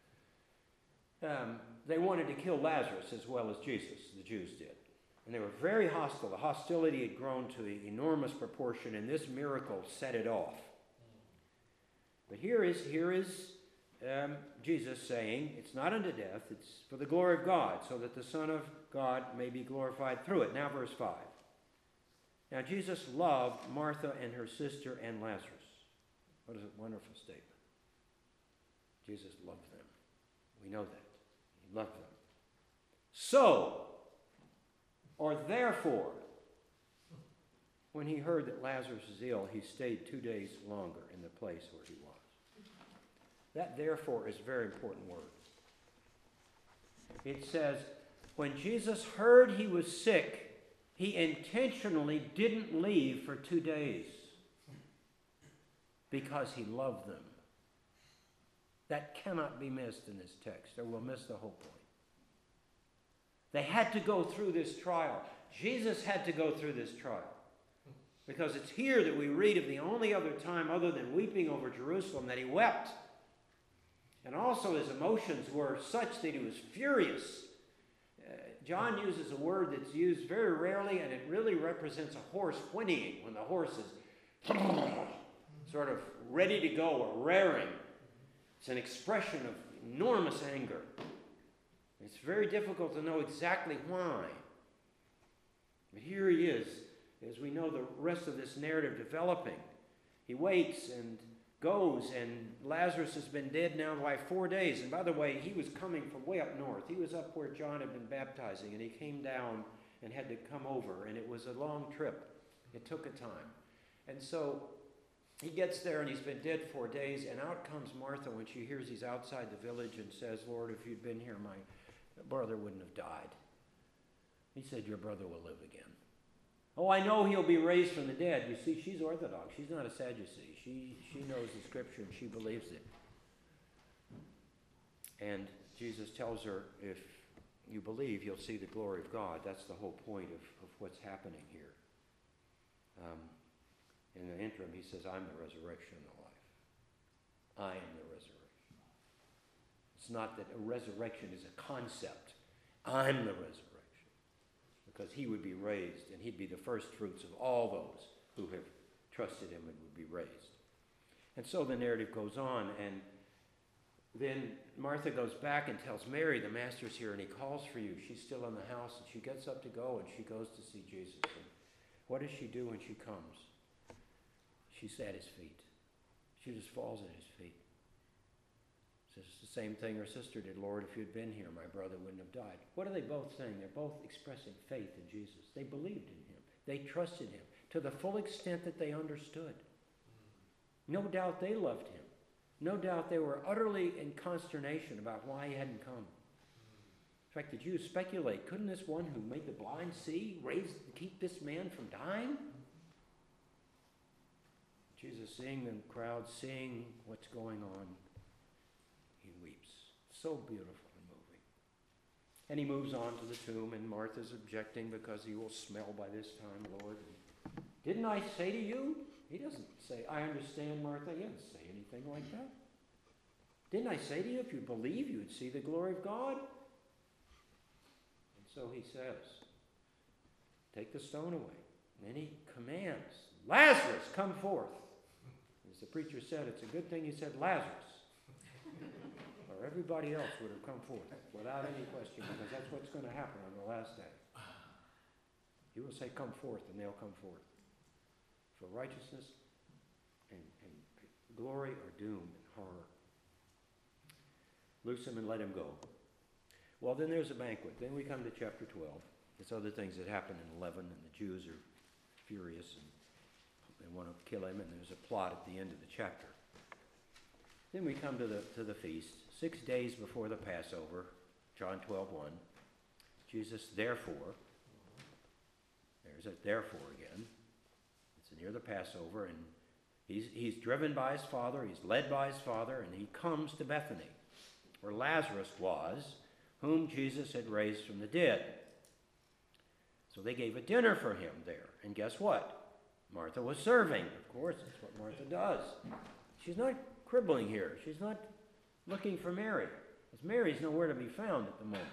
They wanted to kill Lazarus as well as Jesus, the Jews did. And they were very hostile. The hostility had grown to an enormous proportion, and this miracle set it off. But here is Jesus saying, it's not unto death, it's for the glory of God, so that the Son of God may be glorified through it. Now verse 5. Now Jesus loved Martha and her sister and Lazarus. What a wonderful statement. Jesus loved them. We know that. He loved them. So, or therefore, when he heard that Lazarus is ill, he stayed 2 days longer in the place where he was. That therefore is a very important word. It says, When Jesus heard he was sick, he intentionally didn't leave for 2 days because he loved them. That cannot be missed in this text, or we'll miss the whole point. They had to go through this trial. Jesus had to go through this trial. Because it's here that we read of the only other time other than weeping over Jerusalem that he wept. And also his emotions were such that he was furious. John uses a word that's used very rarely, and it really represents a horse whinnying when the horse is sort of ready to go or raring. It's an expression of enormous anger. It's very difficult to know exactly why. But here he is, as we know the rest of this narrative developing. He waits and goes, and Lazarus has been dead now by 4 days. And by the way, he was coming from way up north. He was up where John had been baptizing, and he came down and had to come over, and it was a long trip. It took a time. And so he gets there, and he's been dead 4 days, and out comes Martha when she hears he's outside the village and says, Lord, if you'd been here, my brother wouldn't have died. He said, your brother will live again. Oh, I know he'll be raised from the dead. You see, she's Orthodox. She's not a Sadducee. She knows the Scripture and she believes it. And Jesus tells her, if you believe, you'll see the glory of God. That's the whole point of what's happening here. In the interim, he says, I'm the resurrection and the life. I am the resurrection. It's not that a resurrection is a concept. I'm the resurrection. Because he would be raised, and he'd be the first fruits of all those who have trusted him and would be raised. And so the narrative goes on, and then Martha goes back and tells Mary, the master's here, and he calls for you. She's still in the house, and she gets up to go, and she goes to see Jesus. And what does she do when she comes? She's at his feet. She just falls at his feet. Says the same thing her sister did. Lord, if you'd been here, my brother wouldn't have died. What are they both saying? They're both expressing faith in Jesus. They believed in him. They trusted him to the full extent that they understood. No doubt they loved him. No doubt they were utterly in consternation about why he hadn't come. In fact, the Jews speculate, couldn't this one who made the blind see keep this man from dying? Jesus, seeing the crowd, seeing what's going on, he weeps. So beautiful and moving. And he moves on to the tomb, and Martha's objecting because he will smell by this time, Lord. Didn't I say to you? He doesn't say, I understand, Martha. He doesn't say anything like that. Didn't I say to you, if you believe, you would see the glory of God? And so he says, take the stone away. And then he commands, Lazarus, come forth. As the preacher said, it's a good thing he said Lazarus. Or everybody else would have come forth without any question, because that's what's going to happen on the last day. He will say, come forth, and they'll come forth. For righteousness and glory or doom and horror. Loose him and let him go. Well, then there's a banquet. Then we come to chapter 12. There's other things that happen in 11, and the Jews are furious and they want to kill him, and there's a plot at the end of the chapter. Then we come to the feast, 6 days before the Passover, John 12:1. Jesus, therefore, there's a therefore again. It's near the Passover, and he's driven by his father, he's led by his father, and he comes to Bethany, where Lazarus was, whom Jesus had raised from the dead. So they gave a dinner for him there, and guess what? Martha was serving. Of course, that's what Martha does. She's not cribbling here. She's not looking for Mary, because Mary's nowhere to be found at the moment.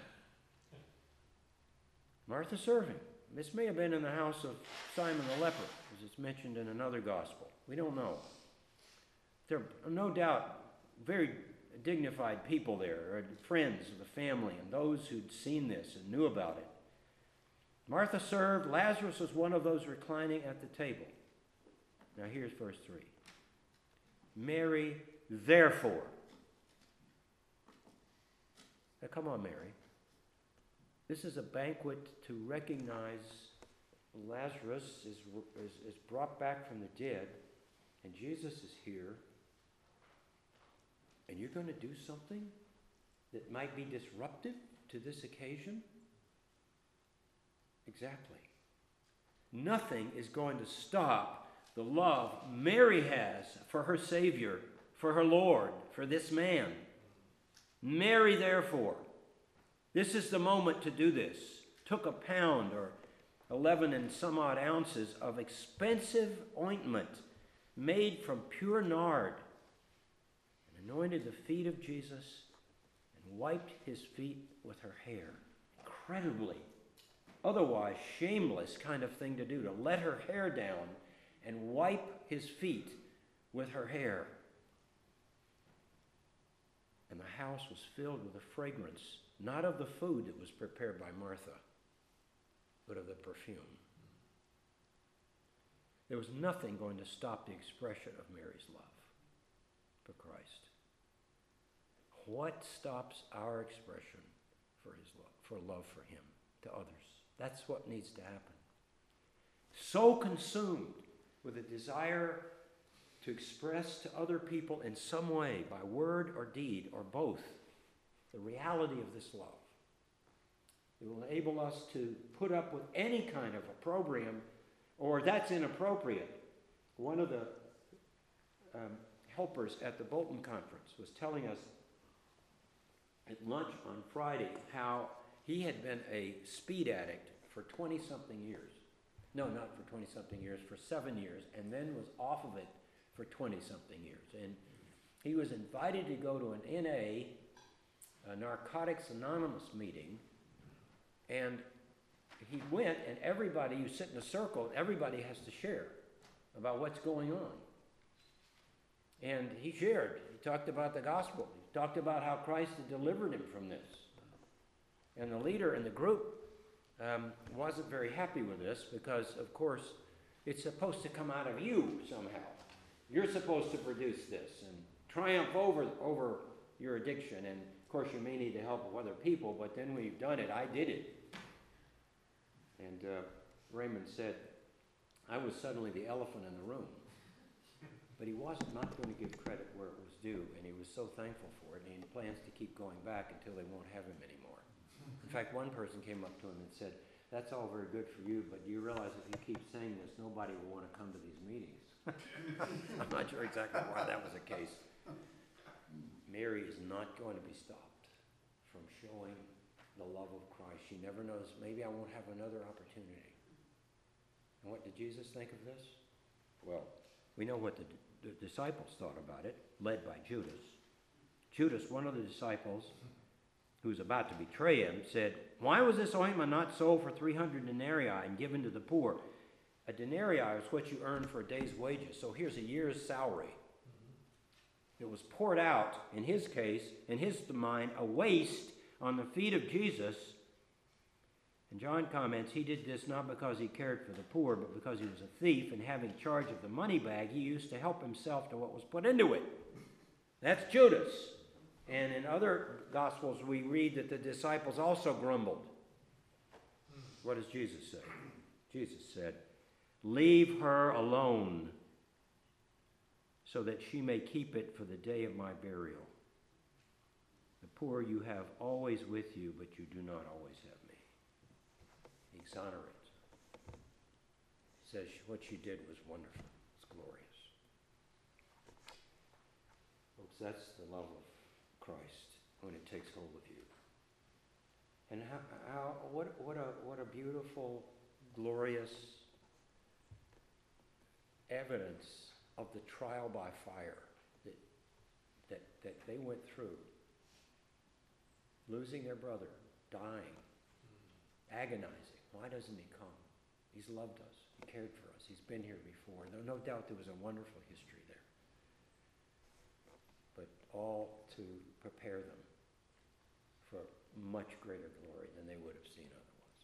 Martha serving. This may have been in the house of Simon the leper, as it's mentioned in another gospel. We don't know. There are no doubt very dignified people there, or friends of the family, and those who'd seen this and knew about it. Martha served. Lazarus was one of those reclining at the table. Now here's verse 3. Mary, therefore. Now come on, Mary. This is a banquet to recognize Lazarus is brought back from the dead, and Jesus is here, and you're going to do something that might be disruptive to this occasion? Exactly. Nothing is going to stop the love Mary has for her Savior, for her Lord, for this man. Mary, therefore, this is the moment to do this. Took a pound or 11 and some odd ounces of expensive ointment made from pure nard and anointed the feet of Jesus and wiped his feet with her hair. Incredibly, otherwise shameless kind of thing to do, to let her hair down and wipe his feet with her hair. And the house was filled with a fragrance, not of the food that was prepared by Martha, but of the perfume. There was nothing going to stop the expression of Mary's love for Christ. What stops our expression for his love, for love for him to others? That's what needs to happen. So consumed with a desire to express to other people in some way, by word or deed or both, the reality of this love. It will enable us to put up with any kind of opprobrium, or that's inappropriate. One of the helpers at the Bolton conference was telling us at lunch on Friday how he had been a speed addict for 20-something years. No, not for 20-something years, for 7 years, and then was off of it for 20-something years. And he was invited to go to an NA, a Narcotics Anonymous meeting, and he went, and everybody, you sit in a circle, everybody has to share about what's going on. And he shared. He talked about the gospel. He talked about how Christ had delivered him from this. And the leader in the group wasn't very happy with this because, of course, it's supposed to come out of you somehow. You're supposed to produce this and triumph over your addiction. And, of course, you may need the help of other people, but then when you've done it, I did it. And Raymond said, I was suddenly the elephant in the room. But he was not going to give credit where it was due, and he was so thankful for it, and he plans to keep going back until they won't have him anymore. In fact, one person came up to him and said, that's all very good for you, but you realize if you keep saying this, nobody will want to come to these meetings. I'm not sure exactly why that was the case. Mary is not going to be stopped from showing the love of Christ. She never knows, maybe I won't have another opportunity. And what did Jesus think of this? Well, we know what the disciples thought about it, led by Judas. Judas, one of the disciples who was about to betray him, said, why was this ointment not sold for 300 denarii and given to the poor? A denarii is what you earn for a day's wages. So here's a year's salary. It was poured out, in his case, in his mind, a waste on the feet of Jesus. And John comments, he did this not because he cared for the poor, but because he was a thief, and having charge of the money bag, he used to help himself to what was put into it. That's Judas. And in other Gospels, we read that the disciples also grumbled. What does Jesus say? Jesus said, leave her alone, so that she may keep it for the day of my burial. The poor you have always with you, but you do not always have me. He exonerates her. Says what she did was wonderful. It's glorious. Folks, that's the love of Christ when it takes hold of you. And what a beautiful, glorious evidence of the trial by fire that they went through. Losing their brother, dying, agonizing. Why doesn't he come? He's loved us. He cared for us. He's been here before. No doubt there was a wonderful history there. But all to prepare them for much greater glory than they would have seen otherwise.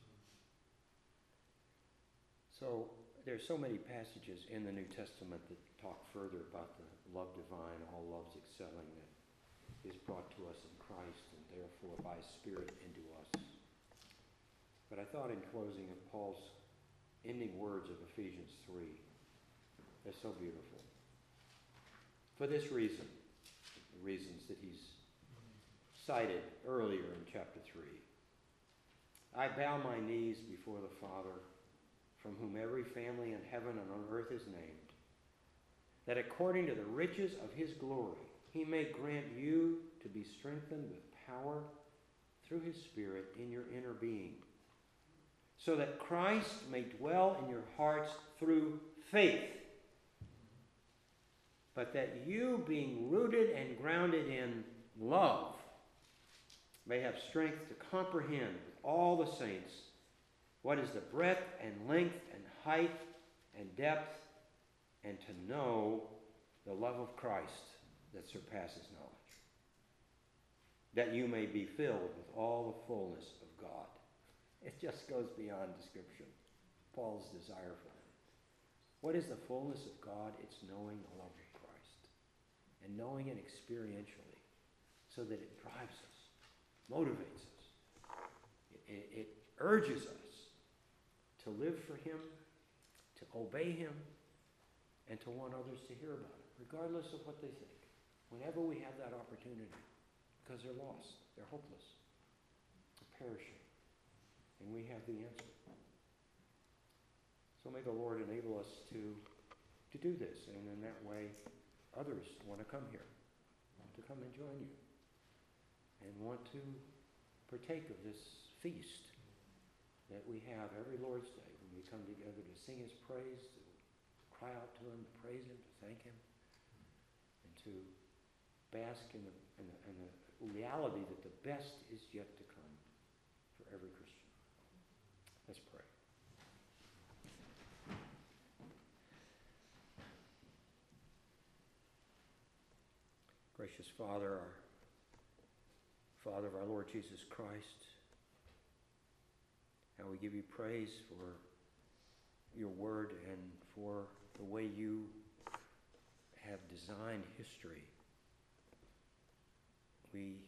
So there's so many passages in the New Testament that talk further about the love divine, all loves excelling, that is brought to us in Christ and therefore by Spirit into us. But I thought in closing of Paul's ending words of Ephesians 3. They're so beautiful. For this reason, the reasons that he's cited earlier in chapter 3. I bow my knees before the Father, from whom every family in heaven and on earth is named, that according to the riches of his glory, he may grant you to be strengthened with power through his Spirit in your inner being, so that Christ may dwell in your hearts through faith, but that you, being rooted and grounded in love, may have strength to comprehend with all the saints what is the breadth and length and height and depth, and to know the love of Christ that surpasses knowledge, that you may be filled with all the fullness of God. It just goes beyond description, Paul's desire for them. What is the fullness of God? It's knowing the love of Christ, and knowing it experientially, so that it drives us, motivates us. It urges us to live for him, to obey him, and to want others to hear about it, regardless of what they think. Whenever we have that opportunity, because they're lost, they're hopeless, they're perishing, and we have the answer. So may the Lord enable us to do this, and in that way, others want to come here, want to come and join you, and want to partake of this feast that we have every Lord's Day when we come together to sing his praise, to cry out to him, to praise him, to thank him, and to bask in the reality that the best is yet to come for every Christian. Let's pray. Gracious Father, our Father of our Lord Jesus Christ, how we give you praise for your word and for the way you have designed history. We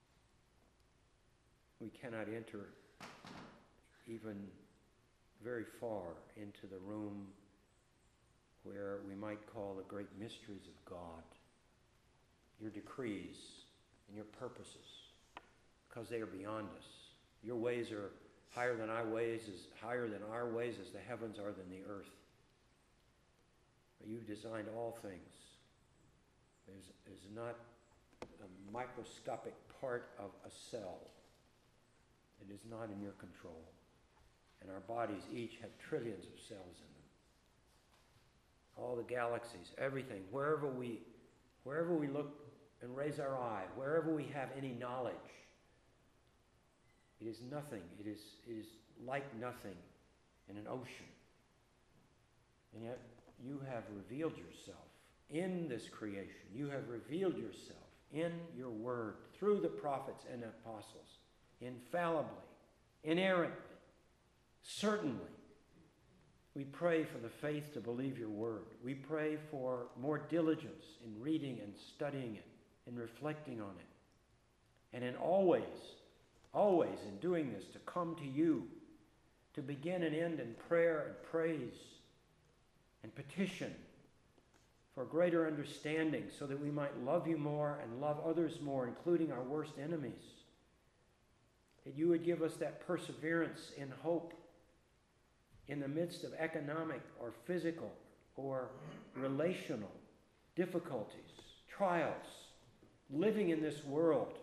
cannot enter even very far into the room where we might call the great mysteries of God, your decrees and your purposes, because they are beyond us. Your ways are higher than our ways, as the heavens are than the earth. But you've designed all things. There's not a microscopic part of a cell that is not in your control. And our bodies each have trillions of cells in them. All the galaxies, everything, wherever we look and raise our eye, wherever we have any knowledge, it is nothing. It is like nothing in an ocean. And yet you have revealed yourself in this creation. You have revealed yourself in your word through the prophets and apostles, infallibly, inerrantly, certainly. We pray for the faith to believe your word. We pray for more diligence in reading and studying it, in reflecting on it, and in always in doing this, to come to you, to begin and end in prayer and praise and petition for greater understanding, so that we might love you more and love others more, including our worst enemies. That you would give us that perseverance in hope in the midst of economic or physical or relational difficulties, trials, living in this world,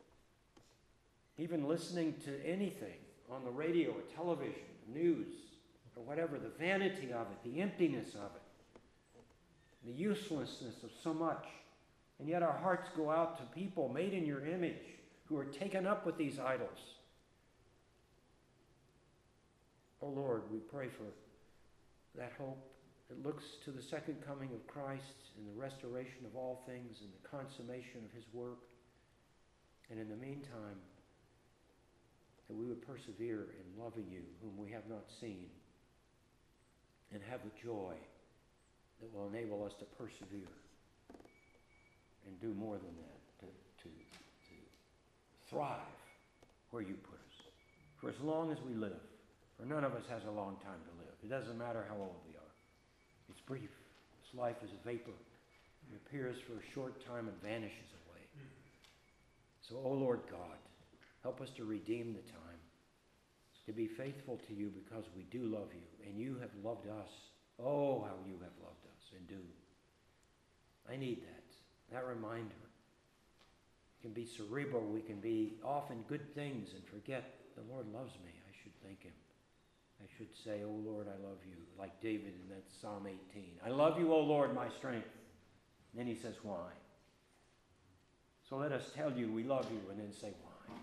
even listening to anything on the radio or television, news, or whatever, the vanity of it, the emptiness of it, the uselessness of so much. And yet our hearts go out to people made in your image who are taken up with these idols. Oh Lord, we pray for that hope that looks to the second coming of Christ and the restoration of all things and the consummation of his work. And in the meantime, that we would persevere in loving you, whom we have not seen, and have the joy that will enable us to persevere and do more than that, to thrive where you put us. For as long as we live, for none of us has a long time to live. It doesn't matter how old we are. It's brief. This life is a vapor. It appears for a short time and vanishes away. So, O Lord God, help us to redeem the time to be faithful to you because we do love you, and you have loved us. Oh, how you have loved us and do. I need that reminder. It can be cerebral. We can be often good things and forget the Lord loves me. I should thank him. I should say, oh Lord, I love you, like David in that Psalm 18. I love you, O Lord, my strength. And then he says, why? So let us tell you we love you and then say why.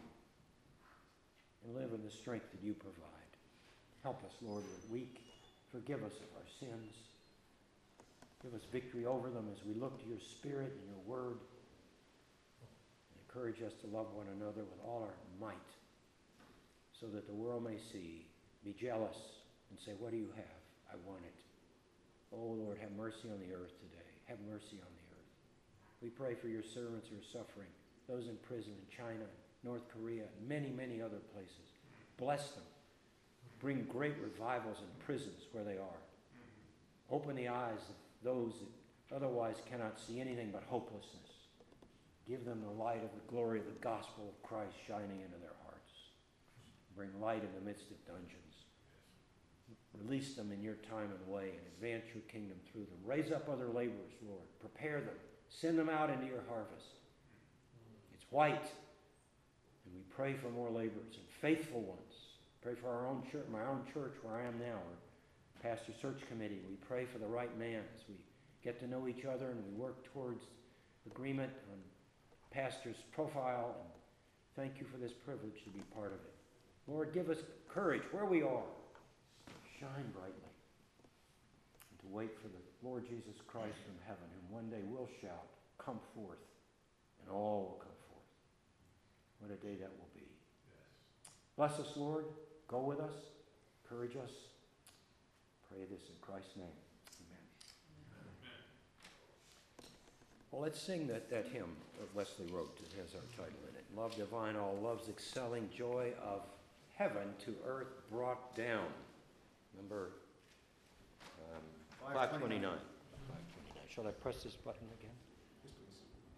And live in the strength that you provide. Help us, Lord, we're weak. Forgive us of our sins. Give us victory over them as we look to your Spirit and your word. And encourage us to love one another with all our might so that the world may see, be jealous, and say, what do you have? I want it. Oh, Lord, have mercy on the earth today. Have mercy on the earth. We pray for your servants who are suffering, those in prison in China, North Korea, and many, many other places. Bless them. Bring great revivals in prisons where they are. Open the eyes of those that otherwise cannot see anything but hopelessness. Give them the light of the glory of the gospel of Christ shining into their hearts. Bring light in the midst of dungeons. Release them in your time and way and advance your kingdom through them. Raise up other laborers, Lord. Prepare them. Send them out into your harvest. It's white. And we pray for more laborers and faithful ones. Pray for our own church, my own church where I am now, our pastor search committee. We pray for the right man as we get to know each other and we work towards agreement on pastor's profile. And thank you for this privilege to be part of it. Lord, give us courage where we are. Shine brightly. And to wait for the Lord Jesus Christ from heaven, whom one day we'll shout, come forth, and all will come forth. What a day that will be. Yes. Bless us, Lord. Go with us. Encourage us. Pray this in Christ's name. Amen. Amen. Well, let's sing that hymn that Wesley wrote that has our title in it. Love divine, all love's excelling, joy of heaven to earth brought down. Number 529. 529. Shall I press this button again?